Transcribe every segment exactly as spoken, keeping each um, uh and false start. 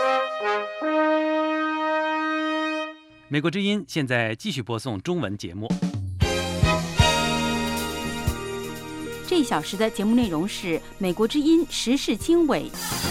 美国之音现在继续播送中文节目。 这一小时的节目内容是美国之音时事经纬。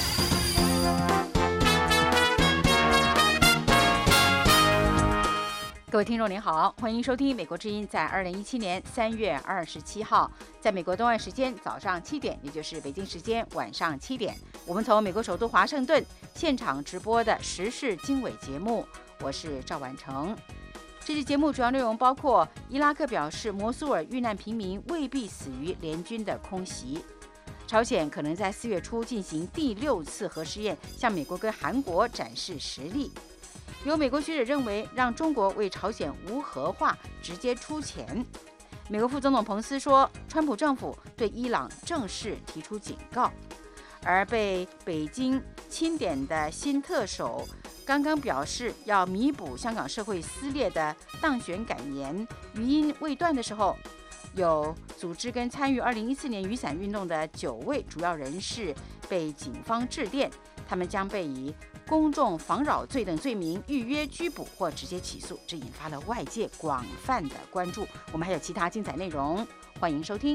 各位听众您好，欢迎收听美国之音在二零一七年三月二十七号，在美国东岸时间早上七点，也就是北京时间晚上七点，我们从美国首都华盛顿现场直播的时事经纬节目，我是赵婉成。这期节目主要内容包括：伊拉克表示摩苏尔遇难平民未必死于联军的空袭；朝鲜可能在四月初进行第六次核试验，向美国跟韩国展示实力。有美国学者认为，让中国为朝鲜无核化直接出钱。美国副总统彭斯说，川普政府对伊朗正式提出警告。而被北京钦点的新特首刚刚表示要弥补香港社会撕裂的当选感言余音未断的时候，有组织跟参与二零一四年雨伞运动的九位主要人士被警方致电，他们将被以公众妨扰罪等罪名预约拘捕或直接起诉，这引发了外界广泛的关注。我们还有其他精彩内容，欢迎收听。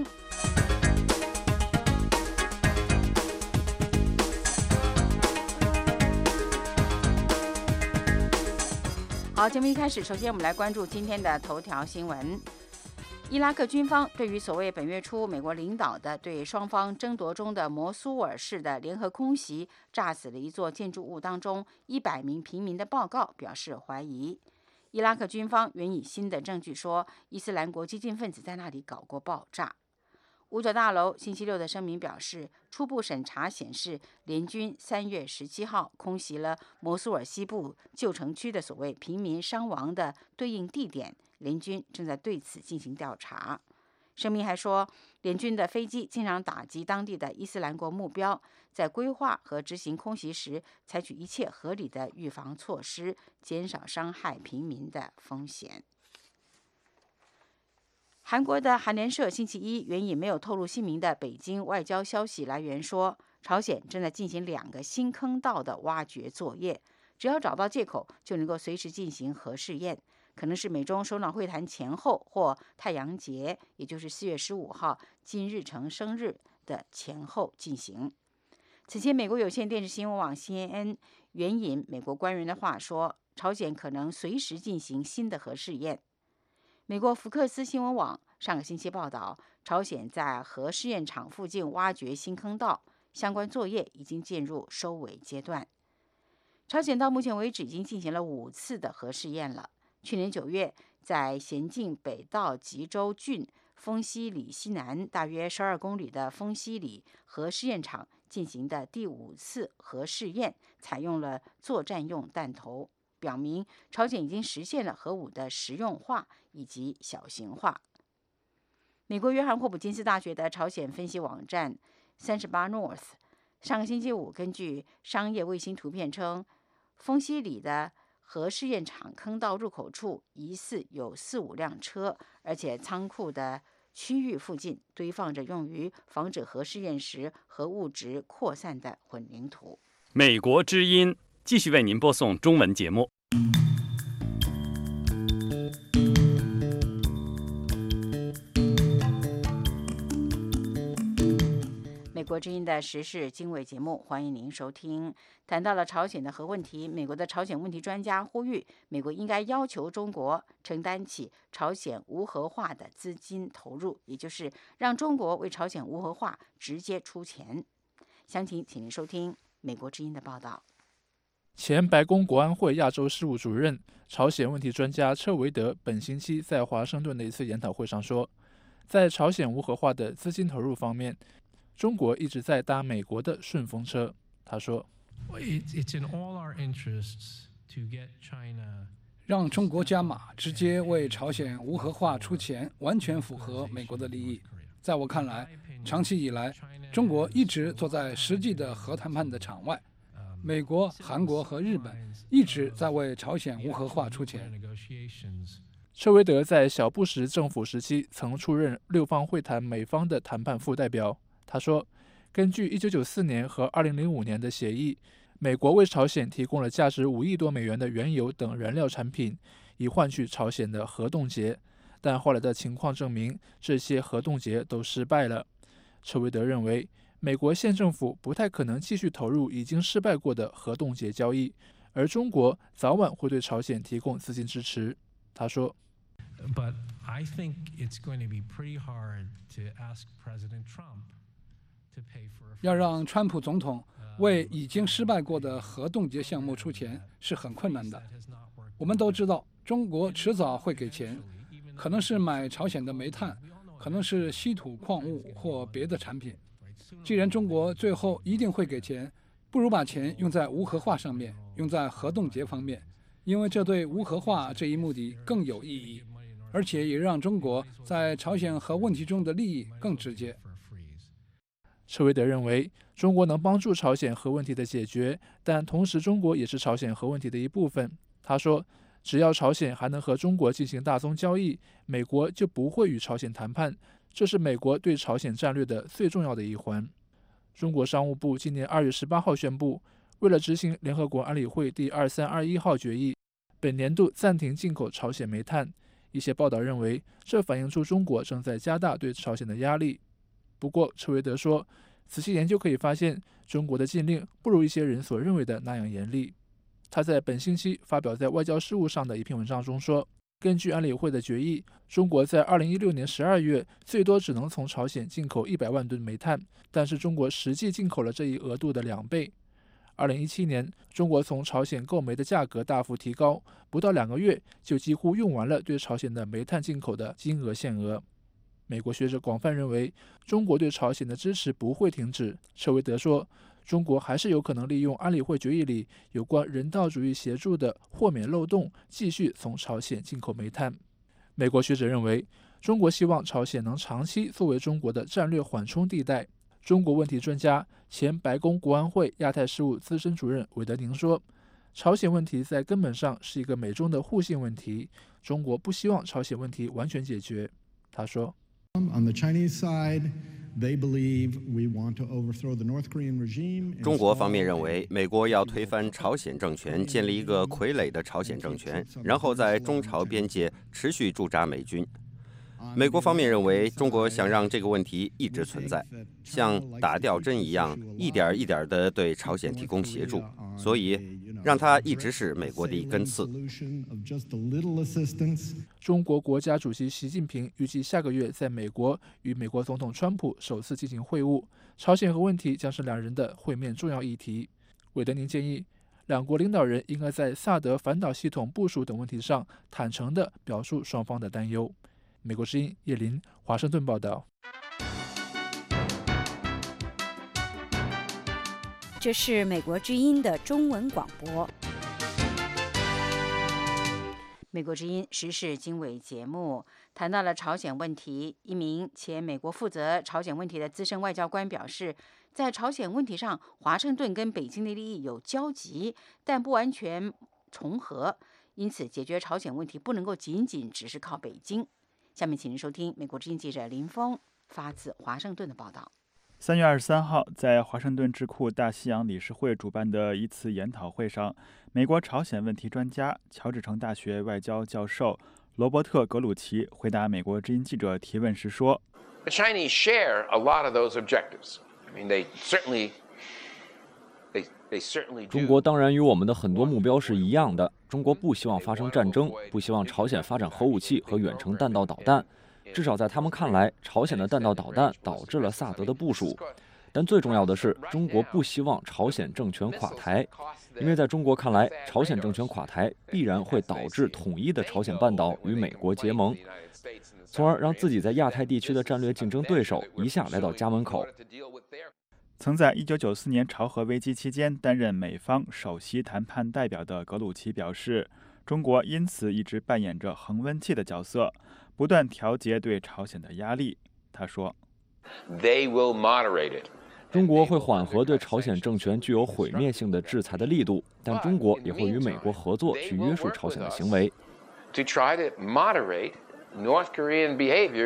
好，节目一开始，首先我们来关注今天的头条新闻。伊拉克军方对于所谓本月初美国领导的对双方争夺中的摩苏尔市的联合空袭炸死了一座建筑物当中一百名平民的报告表示怀疑。伊拉克军方援引新的证据说，伊斯兰国激进分子在那里搞过爆炸。五角大楼星期六的声明表示，初步审查显示，联军三月十七号空袭了摩苏尔西部旧城区的所谓平民伤亡的对应地点，联军正在对此进行调查。声明还说，联军的飞机经常打击当地的伊斯兰国目标，在规划和执行空袭时采取一切合理的预防措施，减少伤害平民的风险。韩国的韩联社星期一援引没有透露姓名的北京外交消息来源说，朝鲜正在进行两个新坑道的挖掘作业，只要找到借口就能够随时进行核试验，可能是美中首脑会谈前后或太阳节，也就是四月十五号金日成生日的前后进行。此前，美国有线电视新闻网 C N N 援引美国官员的话说，朝鲜可能随时进行新的核试验。美国福克斯新闻网上个星期报道，朝鲜在核试验场附近挖掘新坑道，相关作业已经进入收尾阶段。朝鲜到目前为止已经进行了五次的核试验了。去年九月，在咸镜北道吉州郡丰西里西南大约十二公里的丰西里核试验场进行的第五次核试验，采用了作战用弹头，表明朝鲜已经实现了核武的实用化以及小型化。美国约翰霍普金斯大学的朝鲜分析网站三十八 North 上个星期五根据商业卫星图片称，丰西里的核试验场坑道入口处疑似有四五辆车，而且仓库的区域附近堆放着用于防止核试验时核物质扩散的混凝土。 美国之音继续为您播送中文节目。 美国之音的时事经纬节目，欢迎您收听。谈到了朝鲜的核问题，美国的朝鲜问题专家呼吁，美国应该要求中国承担起朝鲜无核化的资金投入，也就是让中国为朝鲜无核化直接出钱。详情，请您收听美国之音的报道。 前白宫国安会亚洲事务主任、朝鲜问题专家车维德本星期在华盛顿的一次研讨会上说，在朝鲜无核化的资金投入方面，中国一直在搭美国的顺风车。他说， 让中国加码，直接为朝鲜无核化出钱，完全符合美国的利益。在我看来，长期以来，中国一直坐在实际的核谈判的场外，美国、韩国和日本一直在为朝鲜无核化出钱。 车维德在小布什政府时期曾出任六方会谈美方的谈判副代表。他说，根据一九九四年和二零零五年的协议， 美国为朝鲜提供了价值五亿多美元的原油等燃料产品，以换取朝鲜的核冻结，但后来的情况证明，这些核冻结都失败了。车维德认为，美国现政府不太可能继续投入已经失败过的核冻结交易，而中国早晚会对朝鲜提供资金支持。他说 But I think it's going to be pretty hard to ask President Trump to pay for a 要让川普总统为已经失败过的核冻结项目出钱是很困难的。我们都知道，中国迟早会给钱，可能是买朝鲜的煤炭，可能是稀土矿物或别的产品。既然中国最后一定会给钱，不如把钱用在无核化上面，用在核冻结方面，因为这对无核化这一目的更有意义，而且也让中国在朝鲜核问题中的利益更直接。 车维德认为，中国能帮助朝鲜核问题的解决，但同时中国也是朝鲜核问题的一部分。他说，只要朝鲜还能和中国进行大宗交易，美国就不会与朝鲜谈判，这是美国对朝鲜战略的最重要的一环。中国商务部今年二月十八号宣布，为了执行联合国安理会第二三二一号决议，本年度暂停进口朝鲜煤炭。一些报道认为，这反映出中国正在加大对朝鲜的压力。不过，车维德说，仔细研究可以发现，中国的禁令不如一些人所认为的那样严厉。他在本星期发表在外交事务上的一篇文章中说，根据安理会的决议，中国在二零一六年十二月最多只能从朝鲜进口一百万吨煤炭，但是中国实际进口了这一额度的两倍。二零一七年，中国从朝鲜购煤的价格大幅提高，不到两个月就几乎用完了对朝鲜的煤炭进口的金额限额。美国学者广泛认为，中国对朝鲜的支持不会停止。车维德说，中国还是有可能利用安理会决议里有关人道主义协助的豁免漏洞，继续从朝鲜进口煤炭。美国学者认为，中国希望朝鲜能长期作为中国的战略缓冲地带。中国问题专家、前白宫国安会亚太事务资深主任韦德宁说，朝鲜问题在根本上是一个美中的互信问题，中国不希望朝鲜问题完全解决。他说， 中国方面认为，美国要推翻朝鲜政权，建立一个傀儡的朝鲜政权，然后在中朝边界持续驻扎美军。美国方面认为，中国想让这个问题一直存在，像打吊针一样，一点一点地对朝鲜提供协助，所以让它一直是美国的一根刺。 中国国家主席习近平预计下个月在美国与美国总统川普首次进行会晤，朝鲜核问题将是两人的会面重要议题。韦德宁建议，两国领导人应该在萨德反导系统部署等问题上坦诚地表述双方的担忧。美国之音叶林，华盛顿报道。 这是美国之音的中文广播。 美国之音时事经纬节目谈到了朝鲜问题。一名前美国负责朝鲜问题的资深外交官表示，在朝鲜问题上，华盛顿跟北京的利益有交集，但不完全重合，因此解决朝鲜问题不能够仅仅只是靠北京。下面请您收听美国之音记者林峰发自华盛顿的报道。 三月二十三号，在华盛顿智库大西洋理事会主办的一次研讨会上，美国朝鲜问题专家、乔治城大学外交教授罗伯特·格鲁奇回答美国之音记者提问时说 ：“The Chinese share a lot of those objectives. I mean, they certainly, they, they certainly do.” 中国当然与我们的很多目标是一样的。中国不希望发生战争，不希望朝鲜发展核武器和远程弹道导弹。至少在他们看来，朝鲜的弹道导弹导致了萨德的部署。但最重要的是，中国不希望朝鲜政权垮台，因为在中国看来，朝鲜政权垮台必然会导致统一的朝鲜半岛与美国结盟，从而让自己在亚太地区的战略竞争对手一下来到家门口。 曾在一九九四年朝核危机期间担任美方首席谈判代表的格鲁奇表示，中国因此一直扮演着恒温器的角色，不断调节对朝鲜的压力。他说 ：“They will moderate it.” 中国会缓和对朝鲜政权具有毁灭性的制裁的力度，但中国也会与美国合作去约束朝鲜的行为。 To try to moderate North Korean behavior.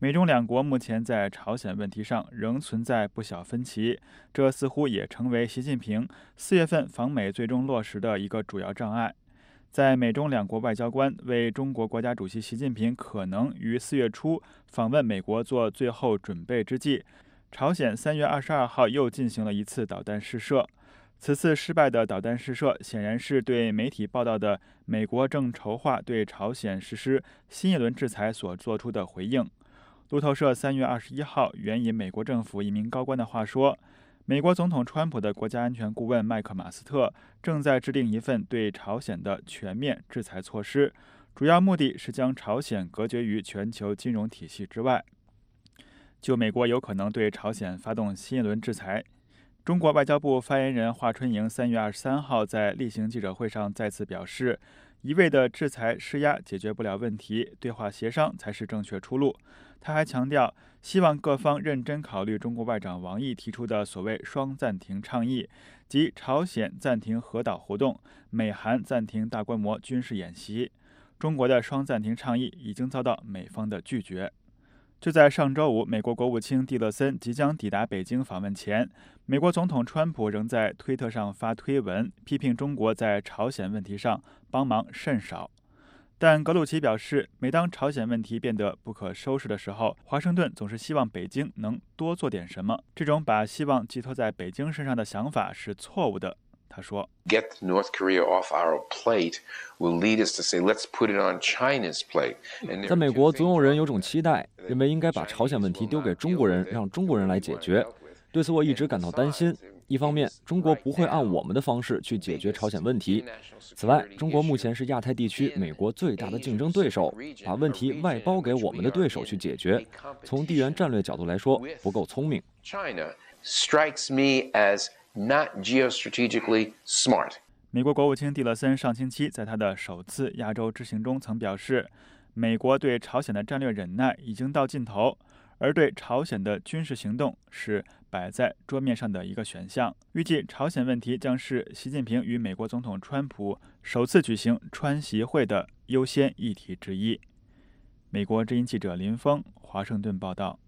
美中两国目前在朝鲜问题上仍存在不小分歧，这似乎也成为习近平四月份访美最终落实的一个主要障碍。在美中两国外交官为中国国家主席习近平可能于四月初访问美国做最后准备之际，朝鲜三月二十二号又进行了一次导弹试射。此次失败的导弹试射显然是对媒体报道的美国正筹划对朝鲜实施新一轮制裁所做出的回应。路透社三月二十一号援引美国政府一名高官的话说，美国总统川普的国家安全顾问麦克马斯特正在制定一份对朝鲜的全面制裁措施，主要目的是将朝鲜隔绝于全球金融体系之外。就美国有可能对朝鲜发动新一轮制裁，中国外交部发言人华春莹三月二十三号在例行记者会上再次表示，一味的制裁施压解决不了问题，对话协商才是正确出路。他还强调，希望各方认真考虑中国外长王毅提出的所谓双暂停倡议，即朝鲜暂停核岛活动，美韩暂停大规模军事演习。中国的双暂停倡议已经遭到美方的拒绝。就在上周五，美国国务卿蒂勒森即将抵达北京访问前，美国总统川普仍在推特上发推文，批评中国在朝鲜问题上帮忙甚少。但格鲁奇表示，每当朝鲜问题变得不可收拾的时候，华盛顿总是希望北京能多做点什么。这种把希望寄托在北京身上的想法是错误的。他说 Get North Korea off our plate will lead us to say, let's put it on China's plate. 在美国，总有人有种期待，认为应该把朝鲜问题丢给中国人，让中国人来解决。对此我一直感到担心。一方面，中国不会按我们的方式去解决朝鲜问题。此外，中国目前是亚太地区美国最大的竞争对手，把问题外包给我们的对手去解决，从地缘战略角度来说，不够聪明。 China strikes me as not geostrategically smart. 美国国务卿蒂勒森上星期在他的首次亚洲之行中曾表示，美国对朝鲜的战略忍耐已经到尽头，而对朝鲜的军事行动是摆在桌面上的一个选项。预计朝鲜问题将是习近平与美国总统川普首次举行川习会的优先议题之一。美国之音记者林峰，华盛顿报道。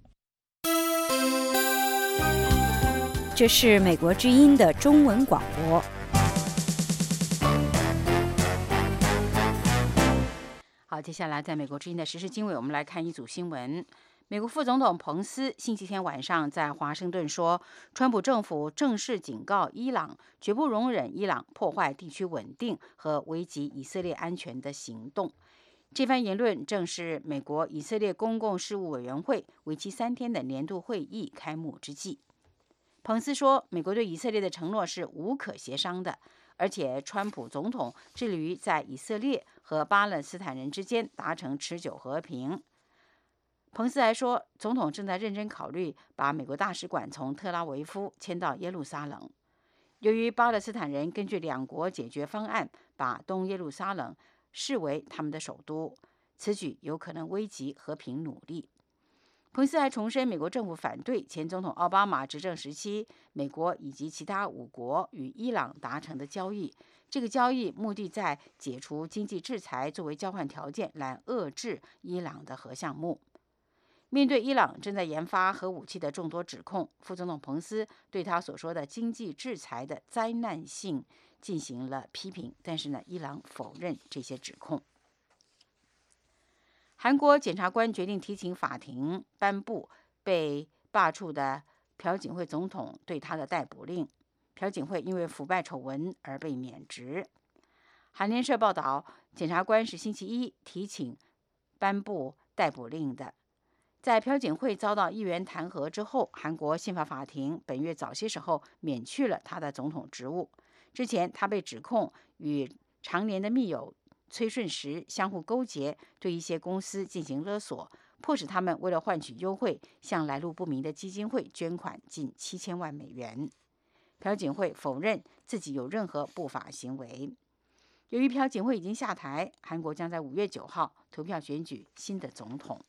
这是美国之音的中文广播。 好，接下来在美国之音的时事经纬，我们来看一组新闻。美国副总统彭斯星期天晚上在华盛顿说，川普政府正式警告伊朗，绝不容忍伊朗破坏地区稳定和危及以色列安全的行动。这番言论正是美国以色列公共事务委员会为期三天的年度会议开幕之际。彭斯说，美国对以色列的承诺是无可协商的，而且川普总统致力于在以色列和巴勒斯坦人之间达成持久和平。彭斯还说，总统正在认真考虑把美国大使馆从特拉维夫迁到耶路撒冷。由于巴勒斯坦人根据两国解决方案把东耶路撒冷视为他们的首都，此举有可能危及和平努力。彭斯还重申，美国政府反对前总统奥巴马执政时期美国以及其他五国与伊朗达成的交易。这个交易目的在解除经济制裁作为交换条件，来遏制伊朗的核项目。面对伊朗正在研发核武器的众多指控，副总统彭斯对他所说的经济制裁的灾难性进行了批评，但是呢，伊朗否认这些指控。韩国检察官决定提请法庭颁布被罢黜的朴槿惠总统对他的逮捕令。朴槿惠因为腐败丑闻而被免职。韩联社报道，检察官是星期一提请颁布逮捕令的。在朴槿惠遭到议员弹劾之后，韩国宪法法庭本月早些时候免去了他的总统职务。之前，他被指控与常年的密友崔顺实相互勾结，对一些公司进行勒索，迫使他们为了换取优惠，向来路不明的基金会捐款近七千万美元。朴槿惠否认自己有任何不法行为。由于朴槿惠已经下台，韩国将在五月九号投票选举新的总统。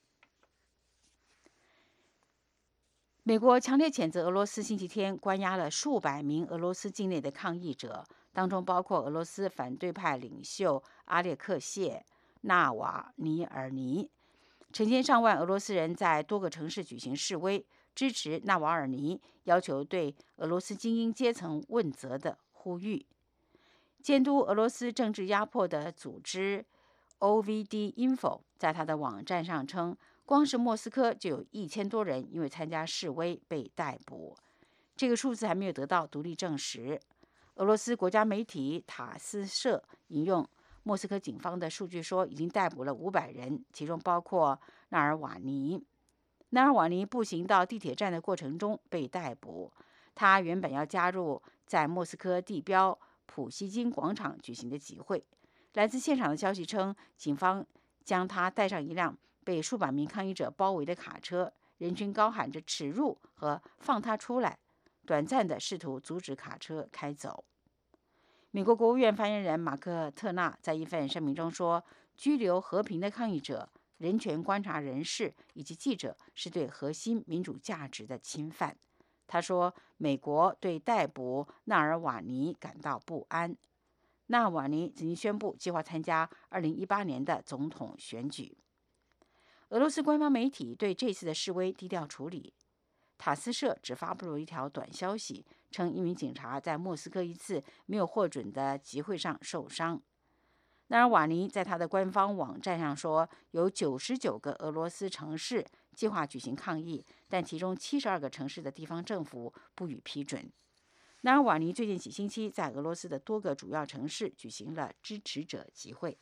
美国强烈谴责俄罗斯星期天关押了数百名俄罗斯境内的抗议者，当中包括俄罗斯反对派领袖阿列克谢·纳瓦尼尔尼。 成千上万俄罗斯人在多个城市举行示威，支持纳瓦尔尼要求对俄罗斯精英阶层问责的呼吁。监督俄罗斯政治压迫的组织 O V D Info 在他的网站上称，光是莫斯科就有一千多人因为参加示威被逮捕。这个数字还没有得到独立证实。俄罗斯国家媒体塔斯社引用莫斯科警方的数据说，已经逮捕了五百人，其中包括纳尔瓦尼。纳尔瓦尼步行到地铁站的过程中被逮捕。他原本要加入在莫斯科地标普希金广场举行的集会。来自现场的消息称，警方将他带上一辆被数百名抗议者包围的卡车，人群高喊着“耻辱”和“放他出来”，短暂地试图阻止卡车开走。美国国务院发言人马克·特纳在一份声明中说，拘留和平的抗议者、人权观察人士以及记者是对核心民主价值的侵犯。他说，美国对逮捕纳尔瓦尼感到不安。纳尔瓦尼曾经宣布计划参加二零一八年的总统选举。俄罗斯官方媒体对这次的示威低调处理。塔斯社只发布了一条短消息，称一名警察在莫斯科一次没有获准的集会上受伤。纳尔瓦尼在他的官方网站上说，有九十九个俄罗斯城市计划举行抗议，但其中七十二个城市的地方政府不予批准。纳尔瓦尼最近几星期在俄罗斯的多个主要城市举行了支持者集会。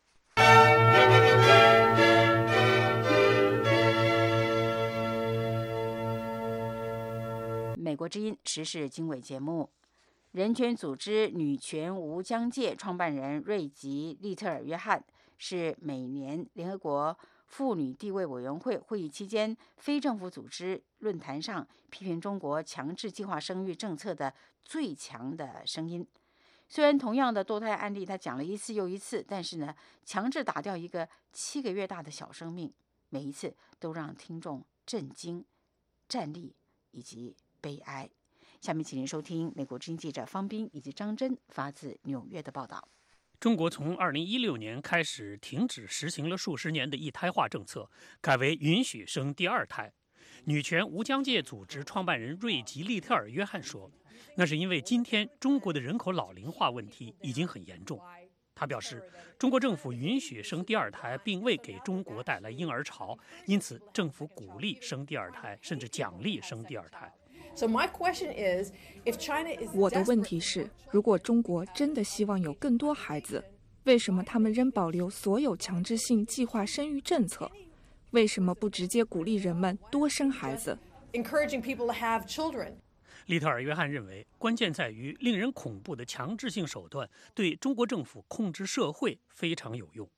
美国之音时事经纬节目，人权组织女权无疆界创办人瑞吉·利特尔约翰是每年联合国妇女地位委员会会议期间非政府组织论坛上批评中国强制计划生育政策的最强的声音。虽然同样的堕胎案例他讲了一次又一次，但是呢，强制打掉一个七个月大的小生命，每一次都让听众震惊、战栗以及悲哀。下面请您收听美国之音记者方斌以及张真发自纽约的报道。 中国从二零一六年开始停止实行了数十年的一胎化政策，改为允许生第二胎。女权无疆界组织创办人瑞吉·利特尔约翰说，那是因为今天中国的人口老龄化问题已经很严重。他表示，中国政府允许生第二胎并未给中国带来婴儿潮，因此政府鼓励生第二胎，甚至奖励生第二胎。 我的问题是，如果中国真的希望有更多孩子，为什么他们仍保留所有强制性计划生育政策？为什么不直接鼓励人们多生孩子？ 利特尔约翰认为，关键在于令人恐怖的强制性手段对中国政府控制社会非常有用。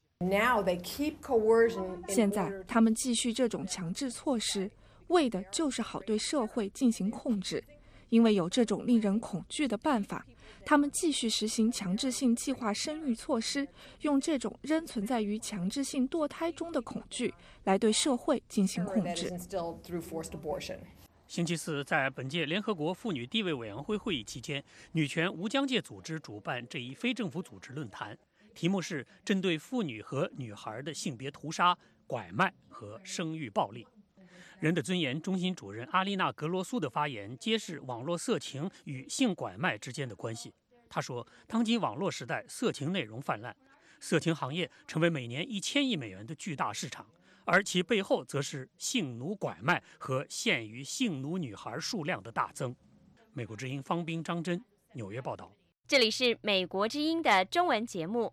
现在他们继续这种强制措施，为的就是好对社会进行控制。因为有这种令人恐惧的办法，他们继续实行强制性计划生育措施，用这种仍存在于强制性堕胎中的恐惧来对社会进行控制。 星期四，在本届联合国妇女地位委员会会议期间，女权无疆界组织主办这一非政府组织论坛，题目是针对妇女和女孩的性别屠杀、拐卖和生育暴力。人的尊严中心主任阿丽娜·格罗苏的发言揭示网络色情与性拐卖之间的关系。他说，当今网络时代，色情内容泛滥，色情行业成为每年一千亿美元的巨大市场，而其背后则是性奴拐卖和限于性奴女孩数量的大增。美国之音方斌、张真，纽约报道。 这里是美国之音的中文节目。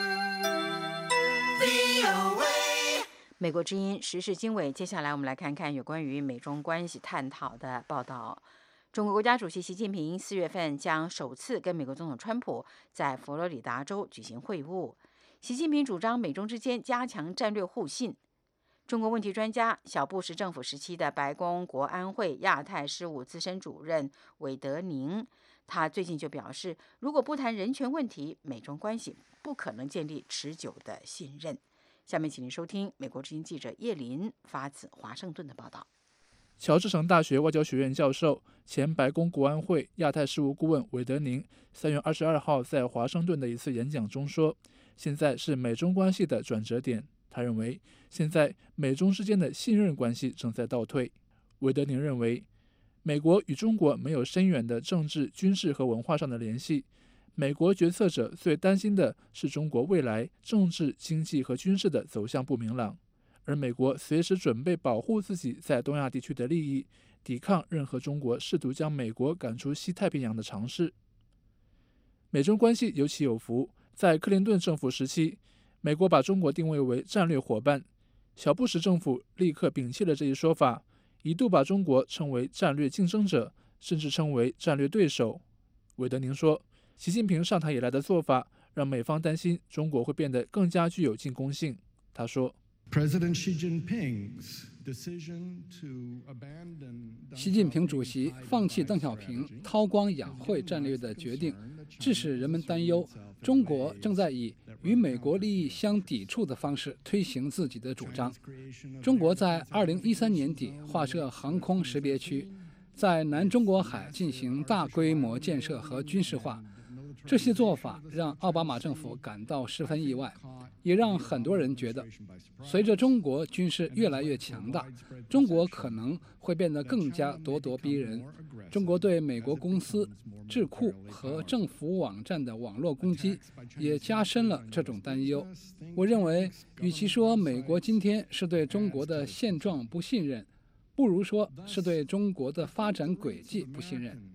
美国之音时事经纬，接下来我们来看看有关于美中关系探讨的报道。中国国家主席习近平四月份将首次跟美国总统川普在佛罗里达州举行会晤。习近平主张美中之间加强战略互信。中国问题专家、小布什政府时期的白宫国安会亚太事务资深主任韦德宁，他最近就表示，如果不谈人权问题，美中关系不可能建立持久的信任。下面请您收听美国之音记者叶林发自华盛顿的报道。 乔治城大学外交学院教授、前白宫国安会亚太事务顾问韦德宁三月二十二号在华盛顿的一次演讲中说，现在是美中关系的转折点。 他认为，现在美中之间的信任关系正在倒退。韦德宁认为，美国与中国没有深远的政治、军事和文化上的联系。美国决策者最担心的是中国未来政治、经济和军事的走向不明朗，而美国随时准备保护自己在东亚地区的利益，抵抗任何中国试图将美国赶出西太平洋的尝试。美中关系有起有伏，在克林顿政府时期，美国把中国定位为战略伙伴，小布什政府立刻摒弃了这一说法，一度把中国称为战略竞争者，甚至称为战略对手。韦德宁说，习近平上台以来的做法让美方担心中国会变得更加具有进攻性。他说， 习近平主席放弃邓小平韬光养晦战略的决定，致使人们担忧中国正在以与美国利益相抵触的方式推行自己的主张。中国在二零一三年底划设航空识别区，在南中国海进行大规模建设和军事化。这些做法让奥巴马政府感到十分意外，也让很多人觉得，随着中国军事越来越强大，中国可能会变得更加咄咄逼人。中国对美国公司、智库和政府网站的网络攻击也加深了这种担忧。我认为，与其说美国今天是对中国的现状不信任，不如说是对中国的发展轨迹不信任。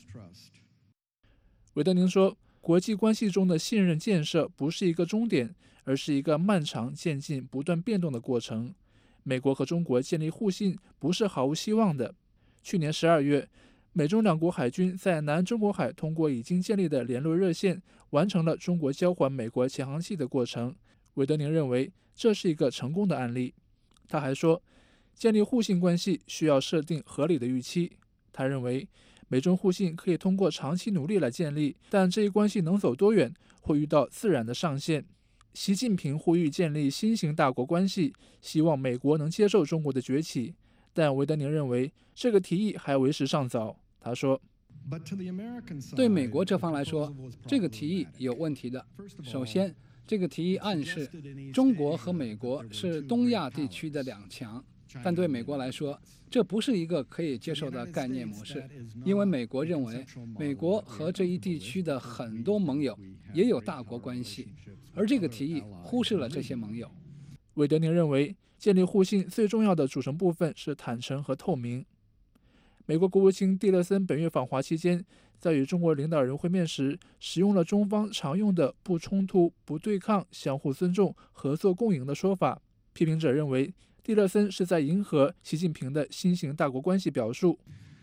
韦德宁说，国际关系中的信任建设不是一个终点，而是一个漫长、渐进、不断变动的过程。美国和中国建立互信不是毫无希望的。去年十二月，美中两国海军在南中国海通过已经建立的联络热线，完成了中国交还美国潜航器的过程。韦德宁认为这是一个成功的案例。他还说，建立互信关系需要设定合理的预期。他认为，美中互信可以通过长期努力来建立，但这一关系能走多远，会遇到自然的上限。习近平呼吁建立新型大国关系，希望美国能接受中国的崛起，但韦德宁认为这个提议还为时尚早。他说， 对美国这方来说，这个提议有问题的。首先，这个提议暗示中国和美国是东亚地区的两强，但对美国来说，这不是一个可以接受的概念模式，因为美国认为美国和这一地区的很多盟友也有大国关系，而这个提议忽视了这些盟友。 韦德宁认为，建立互信最重要的组成部分是坦诚和透明。美国国务卿蒂勒森本月访华期间，在与中国领导人会面时，使用了中方常用的不冲突、不对抗、相互尊重、合作共赢的说法。批评者认为，蒂勒森是在迎合习近平的新型大国关系表述。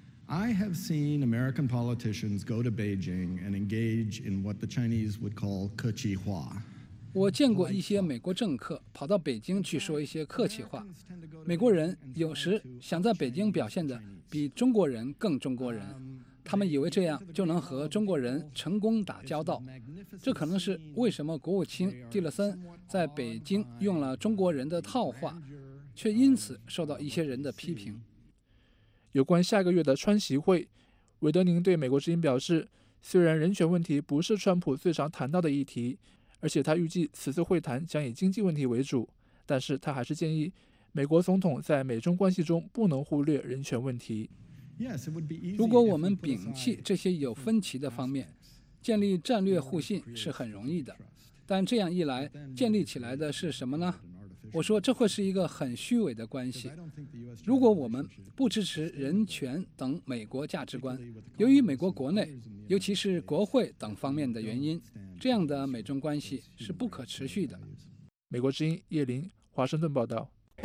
I have seen American politicians go to Beijing and engage in what the Chinese would call 客气话。 我见过一些美国政客跑到北京去说一些客气话。美国人有时想在北京表现得比中国人更中国人，他们以为这样就能和中国人成功打交道。这可能是为什么国务卿蒂勒森在北京用了中国人的套话，却因此受到一些人的批评。 有关下个月的川习会，韦德宁对美国之音表示，虽然人权问题不是川普最常谈到的议题，而且他预计此次会谈将以经济问题为主，但是他还是建议美国总统在美中关系中不能忽略人权问题。 如果我们摒弃这些有分歧的方面，建立战略互信是很容易的，但这样一来，建立起来的是什么呢？我说这会是一个很虚伪的关系。如果我们不支持人权等美国价值观，由于美国国内，尤其是国会等方面的原因，这样的美中关系是不可持续的。 美国之音叶林，华盛顿报道。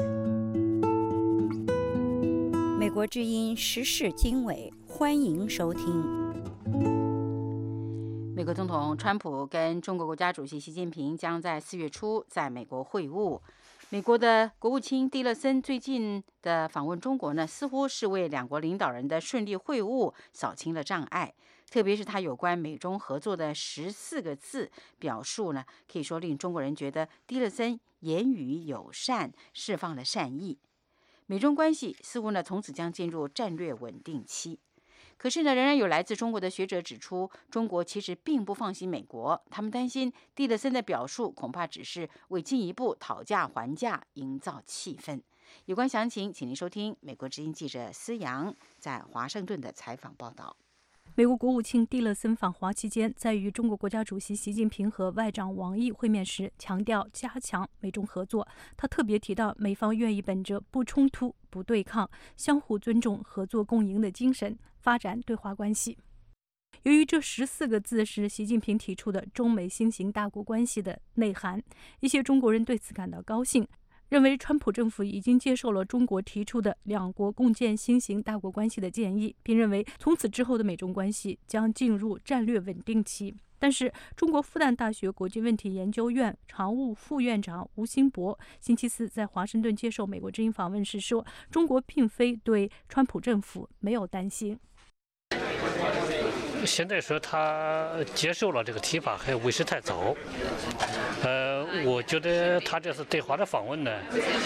美国之音时事经纬，欢迎收听。 美国总统川普跟中国国家主席习近平将在四月初在美国会晤。美国的国务卿蒂勒森最近的访问中国呢，似乎是为两国领导人的顺利会晤扫清了障碍。特别是他有关美中合作的十四个字表述呢，可以说令中国人觉得蒂勒森言语友善，释放了善意。美中关系似乎呢从此将进入战略稳定期。 可是呢，仍然有来自中国的学者指出，中国其实并不放心美国，他们担心蒂勒森的表述恐怕只是为进一步讨价还价营造气氛。有关详情，请您收听美国之音记者思阳在华盛顿的采访报道。 美国国务卿蒂勒森访华期间，在与中国国家主席习近平和外长王毅会面时，强调加强美中合作。他特别提到，美方愿意本着不冲突、不对抗、相互尊重、合作共赢的精神，发展对华关系。由于这十四个字是习近平提出的中美新型大国关系的内涵，一些中国人对此感到高兴，认为川普政府已经接受了中国提出的两国共建新型大国关系的建议，并认为从此之后的美中关系将进入战略稳定期。但是，中国复旦大学国际问题研究院常务副院长吴兴博星期四在华盛顿接受美国之音访问时说，中国并非对川普政府没有担心。 现在说他接受了这个提法还为时太早，呃，我觉得他这次对华的访问呢，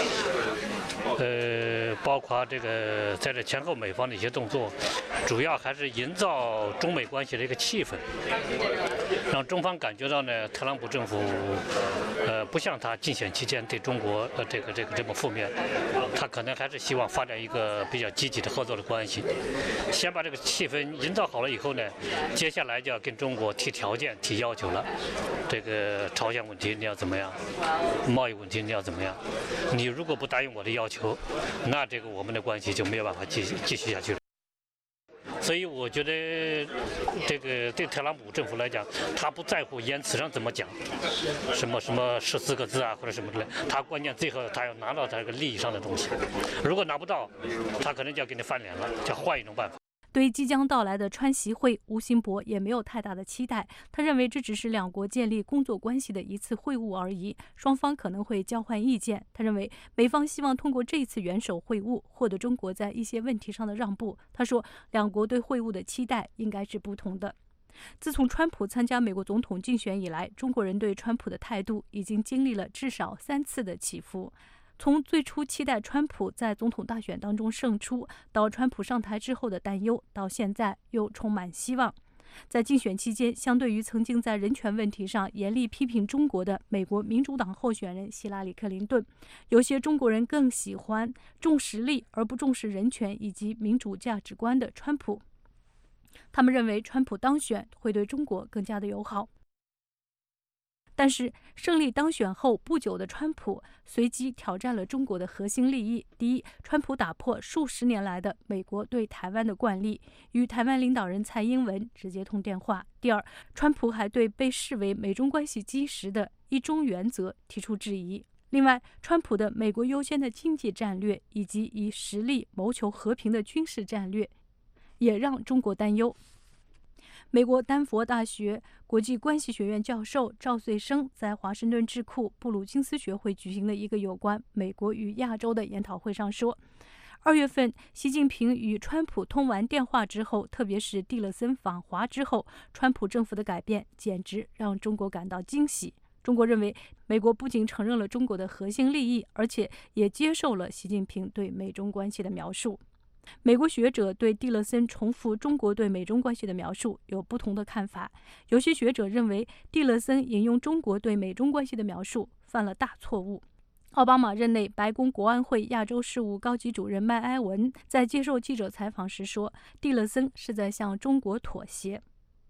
呃，包括这个在这前后美方的一些动作，主要还是营造中美关系的一个气氛，让中方感觉到呢，特朗普政府呃不像他竞选期间对中国呃这个这个这么负面，他可能还是希望发展一个比较积极的合作的关系，先把这个气氛营造好了以后呢，接下来就要跟中国提条件、提要求了。这个朝鲜问题你要怎么样？贸易问题你要怎么样？你如果不答应我的要求，那这个我们的关系就没有办法继续继续下去了。所以我觉得，这个对特朗普政府来讲，他不在乎言辞上怎么讲，什么什么十四个字啊或者什么之类，他关键最后他要拿到他这个利益上的东西。如果拿不到，他可能就要给你翻脸了，就换一种办法。 对即将到来的川习会，吴兴博也没有太大的期待。他认为这只是两国建立工作关系的一次会晤而已，双方可能会交换意见。他认为美方希望通过这一次元首会晤获得中国在一些问题上的让步。他说，两国对会晤的期待应该是不同的。自从川普参加美国总统竞选以来，中国人对川普的态度已经经历了至少三次的起伏。从最初期待川普在总统大选当中胜出，到川普上台之后的担忧，到现在又充满希望。在竞选期间，相对于曾经在人权问题上严厉批评中国的美国民主党候选人希拉里·克林顿，有些中国人更喜欢重实力而不重视人权以及民主价值观的川普。他们认为川普当选会对中国更加的友好。但是胜利当选后不久的川普随即挑战了中国的核心利益。第一，川普打破数十年来的美国对台湾的惯例，与台湾领导人蔡英文直接通电话。第二，川普还对被视为美中关系基石的一中原则提出质疑。另外，川普的美国优先的经济战略以及以实力谋求和平的军事战略，也让中国担忧。美国丹佛大学国际关系学院教授赵穗生在华盛顿智库布鲁金斯学会举行的一个有关美国与亚洲的研讨会上说，二月份习近平与川普通完电话之后，特别是蒂勒森访华之后，川普政府的改变简直让中国感到惊喜。中国认为，美国不仅承认了中国的核心利益，而且也接受了习近平对美中关系的描述。美国学者对蒂勒森重复中国对美中关系的描述有不同的看法。有些学者认为，蒂勒森引用中国对美中关系的描述犯了大错误。奥巴马任内白宫国安会亚洲事务高级主任麦埃文在接受记者采访时说，蒂勒森是在向中国妥协。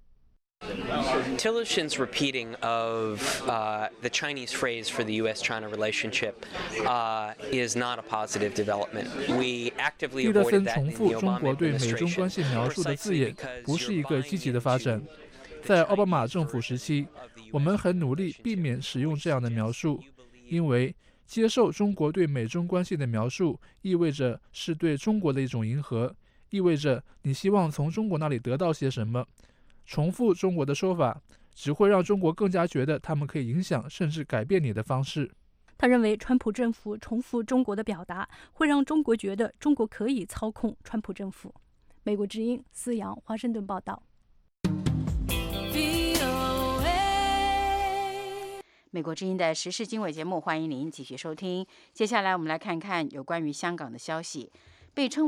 Tillerson's repeating of uh, the Chinese phrase for the U S China relationship uh, is not a positive development. We actively 蒂勒 avoided 森 that 重 in 复 the 中 Obama 国对美中关系描述的字眼，不是一个积极的发展。在奥巴马政府时期，我们很努力避免使用这样的描述，因为接受中国对美中关系的描述，意味着是对中国的一种迎合，意味着你希望从中国那里得到些什么。重复中国的说法，只会让中国更加觉得他们可以影响甚至改变你的方式。 他认为，川普政府重复中国的表达，会让中国觉得中国可以操控川普政府。美国之音思阳华盛顿报道。 美国之音的时事经纬节目，欢迎您继续收听。接下来我们来看看有关于香港的消息。被称为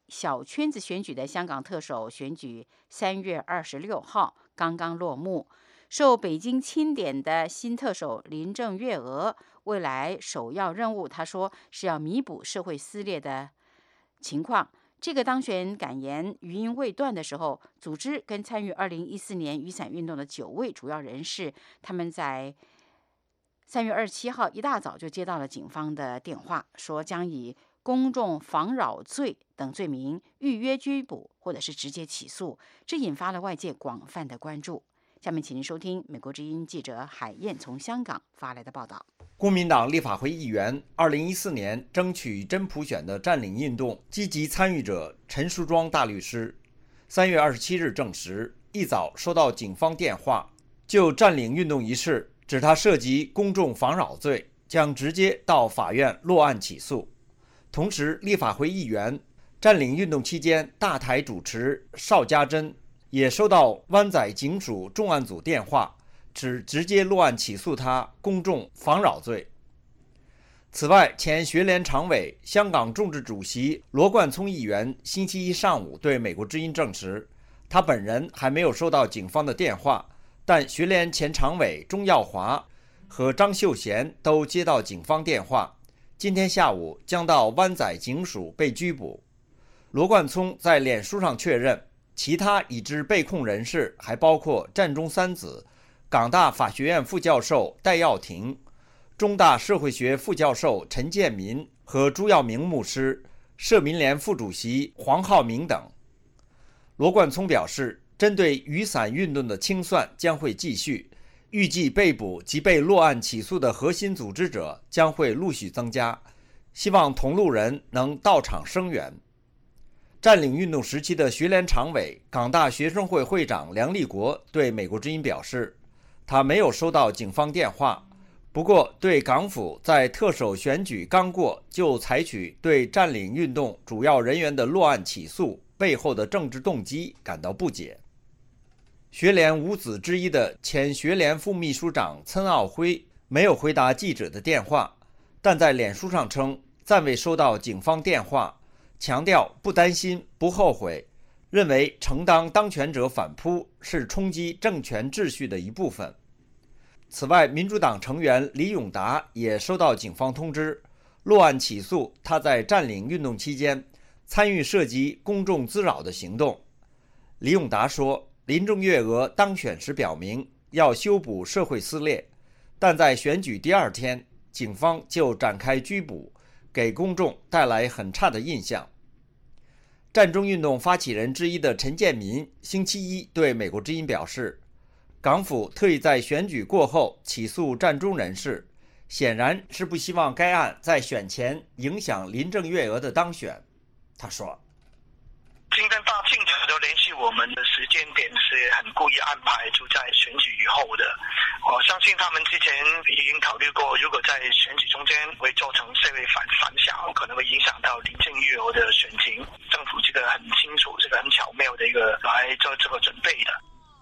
小圈子选举的香港特首选举三月二十六号刚刚落幕。受北京钦点的新特首林郑月娥未来首要任务，他说是要弥补社会撕裂的情况。这个当选感言余音未断的时候，组织跟参与二零一四年雨伞运动的九位主要人士，他们在三月二十七号一大早就接到了警方的电话，说将以公众妨扰罪等罪名预约拘捕或者是直接起诉，这引发了外界广泛的关注。下面请您收听美国之音记者海燕从香港发来的报道。 公民党立法会议员二零一四年争取真普选的占领运动积极参与者陈淑庄大律师三月二十七日证实，一早收到警方电话，就占领运动一事指他涉及公众妨扰罪，将直接到法院落案起诉。同时，立法会议员占领运动期间大台主持邵家珍也收到湾仔警署重案组电话，指直接落案起诉他公众妨扰罪。此外，前学联常委、香港众志主席罗冠聪议员星期一上午对美国之音证实，他本人还没有收到警方的电话，但学联前常委钟耀华和张秀贤都接到警方电话，今天下午将到湾仔警署被拘捕。罗冠聪在脸书上确认，其他已知被控人士还包括占中三子、港大法学院副教授戴耀廷、中大社会学副教授陈建民和朱耀明牧师、社民联副主席黄浩明等。罗冠聪表示，针对雨伞运动的清算将会继续，预计被捕及被落案起诉的核心组织者将会陆续增加，希望同路人能到场声援。占领运动时期的学联常委、港大学生会会长梁立国对美国之音表示，他没有收到警方电话，不过对港府在特首选举刚过就采取对占领运动主要人员的落案起诉背后的政治动机感到不解。学联五子之一的前学联副秘书长岑奥辉没有回答记者的电话，但在脸书上称暂未收到警方电话，强调不担心、不后悔，认为承担当权者反扑是冲击政权秩序的一部分。此外，民主党成员李永达也收到警方通知，落案起诉他在占领运动期间参与涉及公众滋扰的行动。李永达说，林郑月娥当选时表明要修补社会撕裂，但在选举第二天，警方就展开拘捕，给公众带来很差的印象。占中运动发起人之一的陈建民星期一对美国之音表示，港府特意在选举过后起诉占中人士，显然是不希望该案在选前影响林郑月娥的当选。他说， 今天大记者都联系我们的时间点是很故意安排就在选举以后的，我相信他们之前已经考虑过，如果在选举中间会造成社会反反响，可能会影响到林郑月娥的选情。政府这个很清楚，这个很巧妙的一个来做这个准备的。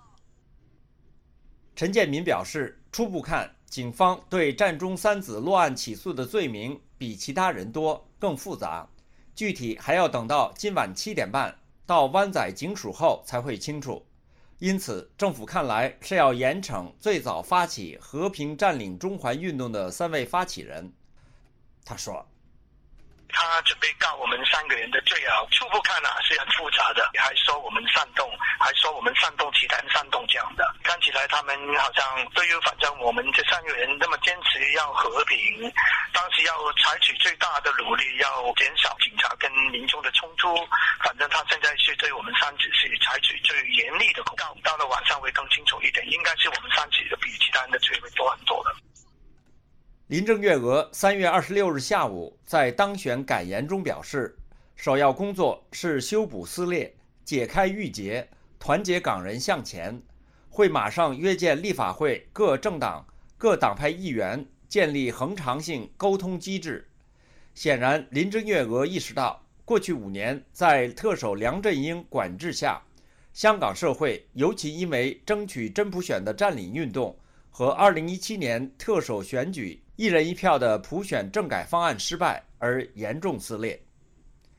陈建民表示，初步看，警方对占中三子落案起诉的罪名比其他人多，更复杂，具体还要等到今晚七点半到湾仔警署后才会清楚。因此，政府看来是要严惩最早发起和平占领中环运动的三位发起人。他说， 他准备告我们三个人的罪啊，初步看啊是很复杂的，还说我们煽动，还说我们煽动其他人煽动这样的，看起来他们好像对于反正我们这三个人那么坚持要和平，当时要采取最大的努力要减少警察跟民众的冲突，反正他现在是对我们三子是采取最严厉的控告，到了晚上会更清楚一点，应该是我们三子比其他人的罪会多很多的。 林郑月娥三月二十六日下午在当选感言中表示，首要工作是修补撕裂、解开郁结，团结港人向前，会马上约见立法会各政党、各党派议员，建立恒常性沟通机制。显然，林郑月娥意识到，过去五年在特首梁振英管制下，香港社会尤其因为争取真普选的占领运动和二零一七年特首选举一人一票的普选政改方案失败而严重撕裂。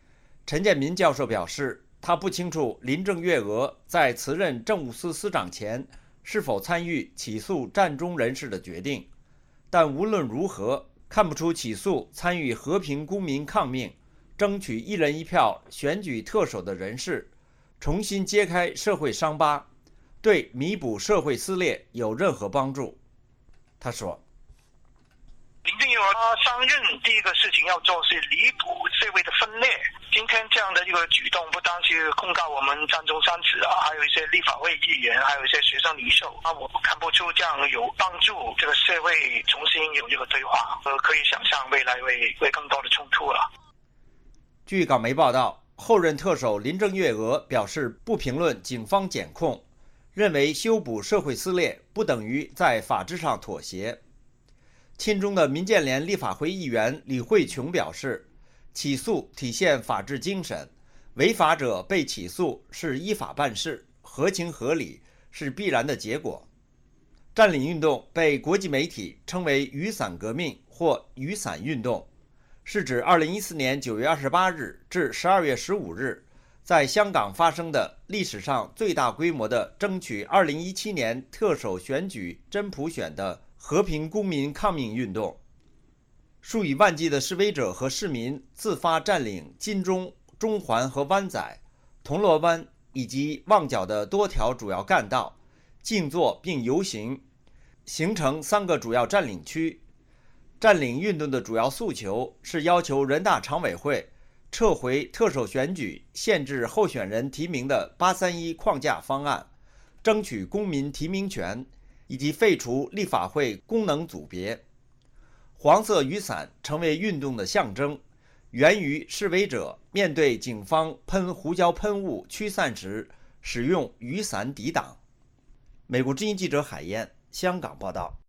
陈建民教授表示，他不清楚林郑月娥在辞任政务司司长前是否参与起诉战中人士的决定，但无论如何，看不出起诉参与和平公民抗命、争取一人一票选举特首的人士重新揭开社会伤疤，对弥补社会撕裂有任何帮助。他说， 林郑月娥上任第一个事情要做是弥补社会的分裂。今天这样的一个举动，不单是控告我们战中三子啊，还有一些立法会议员，还有一些学生领袖啊，我看不出这样有帮助这个社会重新有这个对话，呃，可以想象未来会会更多的冲突了。 据港媒报道，后任特首林郑月娥表示不评论警方检控，认为修补社会撕裂不等于在法治上妥协。亲中的民建联立法会议员李慧琼表示，起诉体现法治精神，违法者被起诉是依法办事，合情合理，是必然的结果。占领运动被国际媒体称为雨伞革命或雨伞运动，是指二零一四年九月二十八日至十二月十五日在香港发生的历史上最大规模的争取二零一七年特首选举真普选的和平公民抗命运动。数以万计的示威者和市民自发占领金钟、中环和湾仔、铜锣湾以及旺角的多条主要干道，静坐并游行，形成三个主要占领区。占领运动的主要诉求是要求人大常委会撤回特首选举限制候选人提名的八三一框架方案，争取公民提名权，以及废除立法会功能组别。黄色雨伞成为运动的象征，源于示威者面对警方喷胡椒喷雾驱散时使用雨伞抵挡。美国之音记者海燕，香港报道。